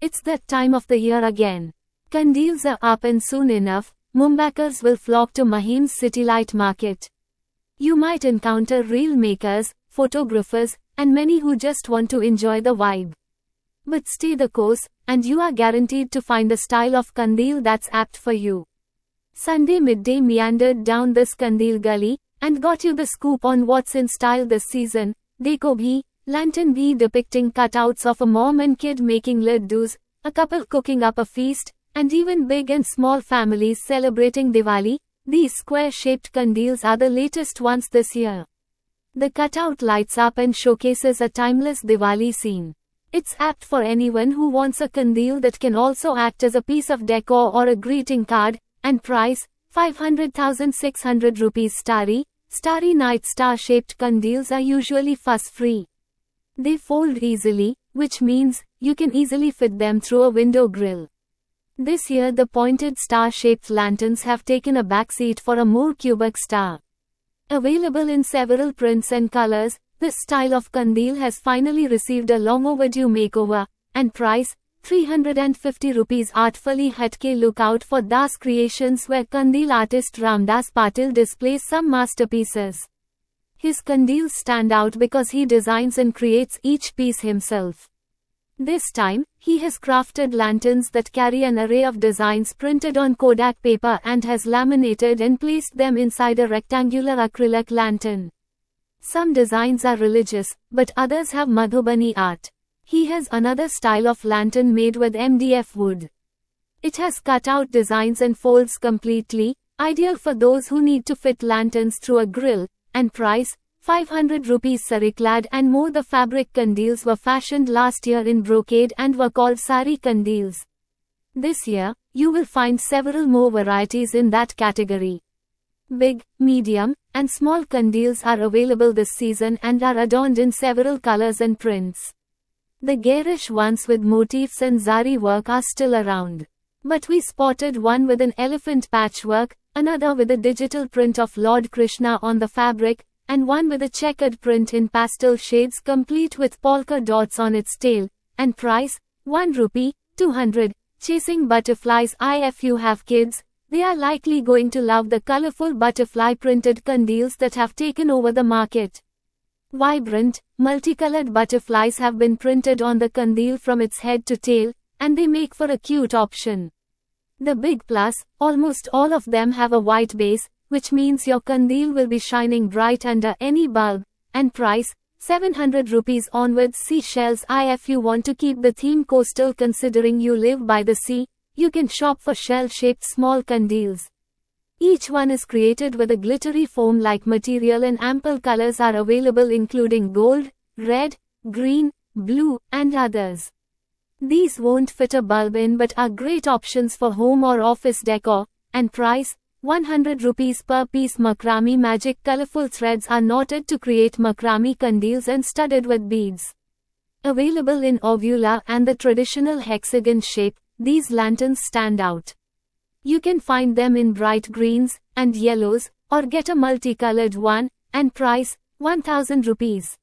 It's that time of the year again. Kandeels are up and soon enough, Mumbaikars will flock to Mahim's Citylight Market. You might encounter reel makers, photographers, and many who just want to enjoy the vibe. But stay the course, and you are guaranteed to find a style of kandeel that's apt for you. Sunday midday meandered down this kandeel gully, and got you the scoop on what's in style this season. Dekho bhi, lantern bhi depicting cutouts of a mom and kid making laddus, a couple cooking up a feast, and even big and small families celebrating Diwali. These square-shaped kandeels are the latest ones this year. The cutout lights up and showcases a timeless Diwali scene. It's apt for anyone who wants a kandeel that can also act as a piece of decor or a greeting card, and price, 500,600 rupees. Starry night star-shaped kandeels are usually fuss-free. They fold easily, which means, you can easily fit them through a window grill. This year the pointed star-shaped lanterns have taken a backseat for a more cubic star. Available in several prints and colors, this style of kandeel has finally received a long-overdue makeover, and price, 350 rupees. Artfully hatke. Look out for Das Creations, where kandeel artist Ramdas Patil displays some masterpieces. His kandeels stand out because he designs and creates each piece himself. This time, he has crafted lanterns that carry an array of designs printed on Kodak paper and has laminated and placed them inside a rectangular acrylic lantern. Some designs are religious, but others have Madhubani art. He has another style of lantern made with MDF wood. It has cutout designs and folds completely, ideal for those who need to fit lanterns through a grill, and price, 500 rupees. Sariclad and more. The fabric kandeels were fashioned last year in brocade and were called sari kandeels. This year, you will find several more varieties in that category. Big, medium, and small kandeels are available this season and are adorned in several colors and prints. The garish ones with motifs and zari work are still around. But we spotted one with an elephant patchwork, another with a digital print of Lord Krishna on the fabric, and one with a checkered print in pastel shades complete with polka dots on its tail, and price, 1 rupee, 200. Chasing butterflies. If you have kids, they are likely going to love the colorful butterfly printed kandeels that have taken over the market. Vibrant, multicolored butterflies have been printed on the kandeel from its head to tail, and they make for a cute option. The big plus, almost all of them have a white base, which means your kandeel will be shining bright under any bulb, and price, 700 rupees onwards. Seashells. If you want to keep the theme coastal considering you live by the sea, you can shop for shell-shaped small kandeels. Each one is created with a glittery foam-like material and ample colors are available including gold, red, green, blue, and others. These won't fit a bulb in but are great options for home or office decor, and price, 100 rupees per piece. Macrame magic. Colorful threads are knotted to create macrame kandeels and studded with beads. Available in ovular and the traditional hexagon shape, these lanterns stand out. You can find them in bright greens and yellows, or get a multicolored one, and price, 1000 rupees.